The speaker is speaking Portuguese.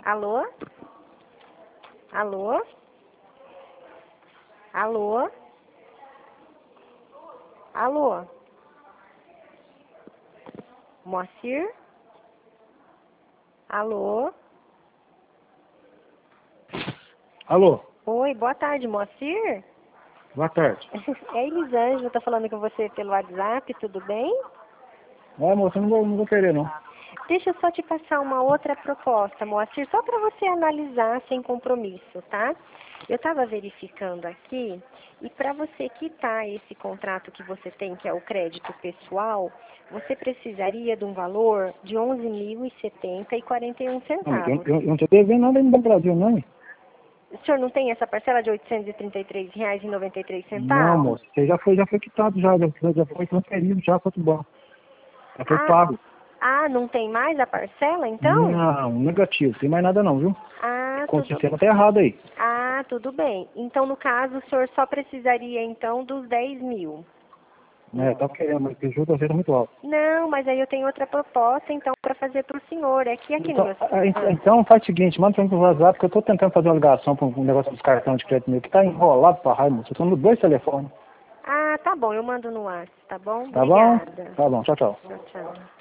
Alô? Alô? Alô? Alô? Moacir? Alô? Alô, Oi, boa tarde, Moacir? boa tarde. É Elisângela, tô falando com você pelo WhatsApp, tudo bem? Moça, não vou querer, não. Deixa eu só te passar uma outra proposta, Moacir, só para você analisar sem compromisso, tá? Eu estava verificando aqui, e para você quitar esse contrato que você tem, que é o crédito pessoal, você precisaria de um valor de R$ 11.070,41 Não, mas eu, centavos. eu, eu não tô devendo nada ainda no Brasil, não, hein? O senhor não tem essa parcela de R$ 833,93 Não, centavos? moça, você já foi quitado, já foi transferido, já foi tudo bom. Já foi Ah, pago. não tem mais a parcela, então? Não, negativo, tem mais nada não, viu? Ah, Conta tudo sincera tá errado aí. tudo bem. Então, no caso, o senhor só precisaria, então, dos 10 mil. Tá querendo, mas o juros tá muito alto. Não, mas aí eu tenho outra proposta, então, para fazer para o senhor. É que aqui no Então, meu... então faz o seguinte, manda pra mim pro WhatsApp, porque eu tô tentando fazer uma ligação pra um negócio dos cartões de crédito meu, que tá enrolado pra raio, moça. Eu tô no 2 telefones. Ah, tá bom, eu mando no WhatsApp, tá bom? Tá bom? Obrigada. Tá bom, tchau, tchau. Tchau, tchau.